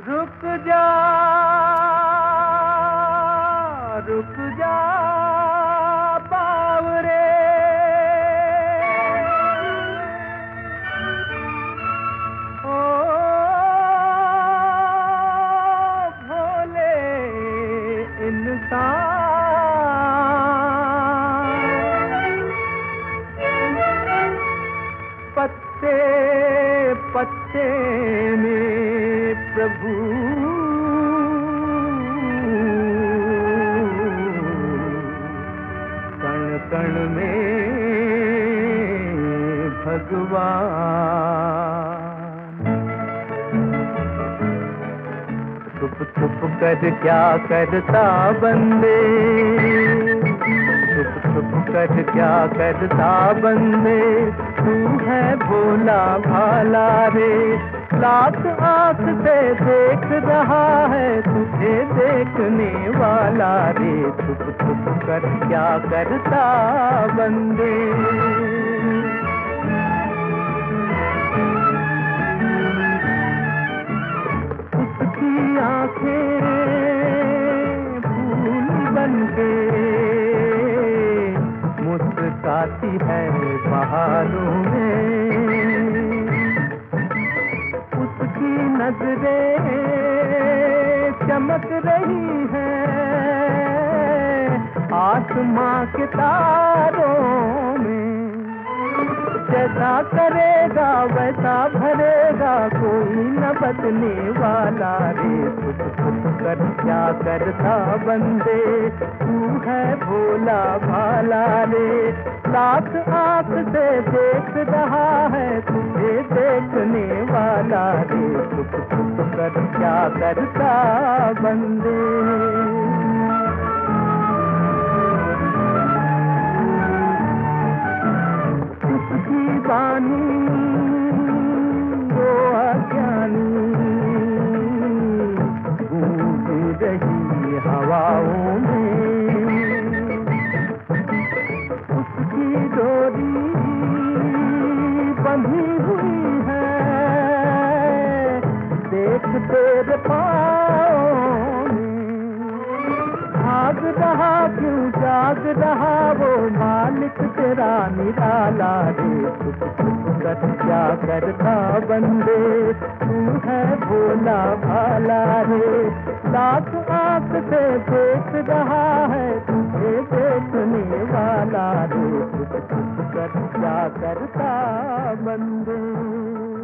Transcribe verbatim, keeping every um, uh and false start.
रुक जा रुक जा बावरे, ओ भोले इंसान। पत्ते पत्ते में प्रभु कण कण में भगवान। छुप छुप कर क्या करता बंदे, छुप छुप कर क्या करता बंदे, तू है भोला भाला रे। लाख आँख से देख रहा है तुझे देखने वाला रे। छुप छुप कर क्या करता बंदे। उसकी आँखें फूल बनके मुस्काती है बहारों में। उसकी नजरें चमक रही हैं आसमां के तारों में। जैसा करेगा वैसा भरेगा, कोई न बचने वाला रे। छुप छुप कर क्या करता बंदे, तू है भोला भाला रे। लाख आँख से देख रहा है तुझे देखने वाला रे। छुप छुप कर क्या करता बंदे। उसकी वाणी वो अज्ञानी गूंज रही हवाओं में। उसकी डोरी बंधी हुई है देख तेरे पाँव में। भाग रहा क्यों जाग रहा वो मालिक तेरा निराला रे। छुप छुप कर क्या करता बंदे, तू है भोला भाला रे। लाख आँख से देख रहा है तुझे देखने वाला रे। छुप छुप कर क्या करता बंदे।